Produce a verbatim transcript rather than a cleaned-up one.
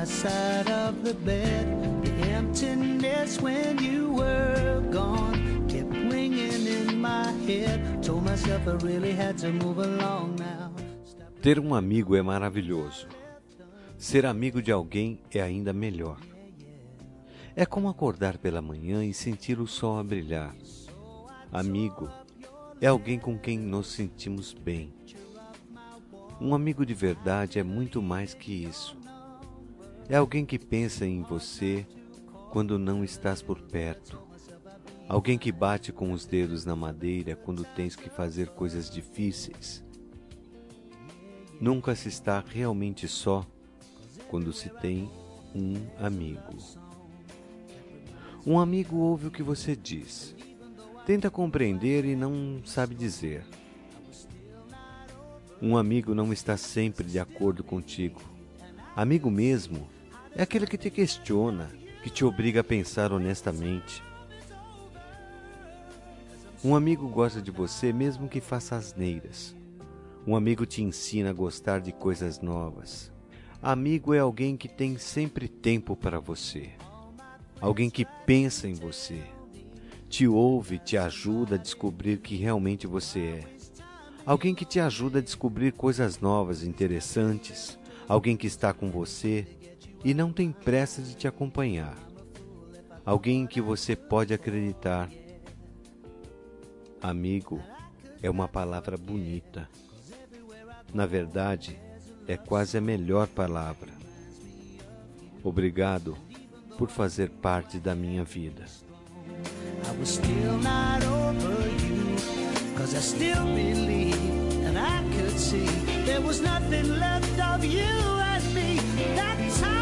my side of the bed. The emptiness when you were gone kept ringing in my head. Told myself I really had to move along now. Ter um amigo é maravilhoso. Ser amigo de alguém é ainda melhor. É como acordar pela manhã e sentir o sol a brilhar. Amigo é alguém com quem nos sentimos bem. Um amigo de verdade é muito mais que isso. É alguém que pensa em você quando não estás por perto. Alguém que bate com os dedos na madeira quando tens que fazer coisas difíceis. Nunca se está realmente só quando se tem um amigo. Um amigo ouve o que você diz, tenta compreender e não sabe dizer. Um amigo não está sempre de acordo contigo. Amigo mesmo é aquele que te questiona, que te obriga a pensar honestamente. Um amigo gosta de você mesmo que faça asneiras. Um amigo te ensina a gostar de coisas novas. Amigo é alguém que tem sempre tempo para você. Alguém que pensa em você. Te ouve, te ajuda a descobrir que realmente você é. Alguém que te ajuda a descobrir coisas novas, interessantes. Alguém que está com você e não tem pressa de te acompanhar. Alguém em que você pode acreditar. Amigo é uma palavra bonita. Na verdade, é quase a melhor palavra. Obrigado por fazer parte da minha vida. I was still not over you, 'cause I still believe and I could see there was nothing left of you and me. That's how